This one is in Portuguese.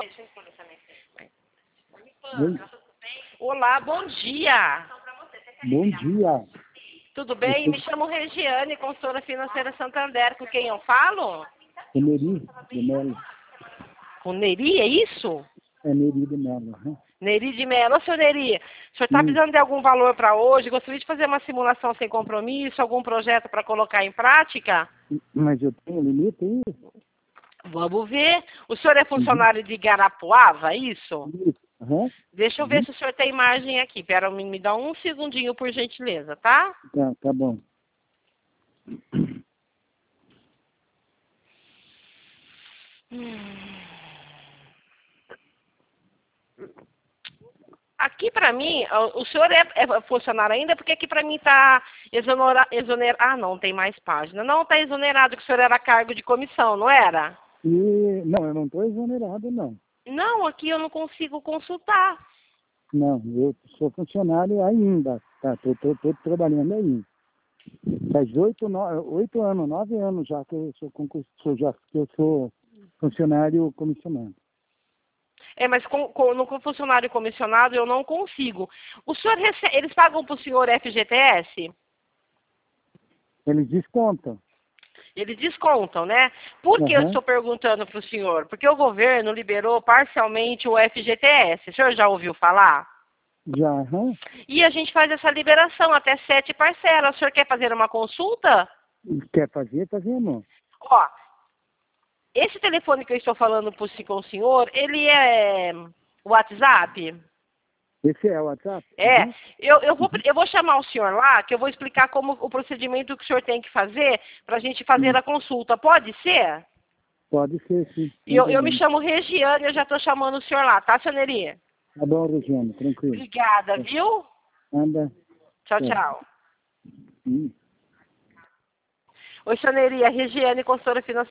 Oi. Olá, bom dia. Bom dia. Tudo bem? Me chamo Regiane, consultora financeira Santander. Com quem eu falo? É Neri de Melo. Com Neri, é isso? É Neri de Melo. Uhum. Neri de Mello. Ô, seu Neri, o senhor está precisando de algum valor para hoje? Gostaria de fazer uma simulação sem compromisso, algum projeto para colocar em prática? Mas eu tenho limite aí? Vamos ver. O senhor é funcionário de Garapuava, é isso? Isso. Uhum. Deixa eu ver se o senhor tem margem aqui. Pera, me dá um segundinho, por gentileza, tá? Tá bom. Aqui para mim, o senhor é funcionário ainda, porque aqui para mim está exonerado. Ah, não, tem mais página. Não, está exonerado, que o senhor era cargo de comissão, não era? Não, eu não estou exonerado, não. Não, aqui eu não consigo consultar. Não, eu sou funcionário ainda. Tá, tô trabalhando ainda. Faz 9 anos já que eu sou que eu sou funcionário comissionado. É, mas no funcionário comissionado eu não consigo. O senhor eles pagam para o senhor FGTS? Eles descontam. Eles descontam, né? Por que eu Uhum. estou perguntando para o senhor? Porque o governo liberou parcialmente o FGTS. O senhor já ouviu falar? Já, uhum. E a gente faz essa liberação até 7 parcelas. O senhor quer fazer uma consulta? Quer fazer, fazemos. Ó, esse telefone que eu estou falando com o senhor, ele é WhatsApp? Esse é o WhatsApp? É, Uhum. eu vou chamar o senhor lá, que eu vou explicar como o procedimento que o senhor tem que fazer para a gente fazer a consulta. Pode ser? Pode ser, sim. E eu me chamo Regiane, eu já estou chamando o senhor lá, tá, senhor Neri? Tá bom, Regiane, tranquilo. Obrigada, viu? Anda. Tchau, É. tchau. Hum. Oi, senhor Neri, a Regiane, consultora financeira.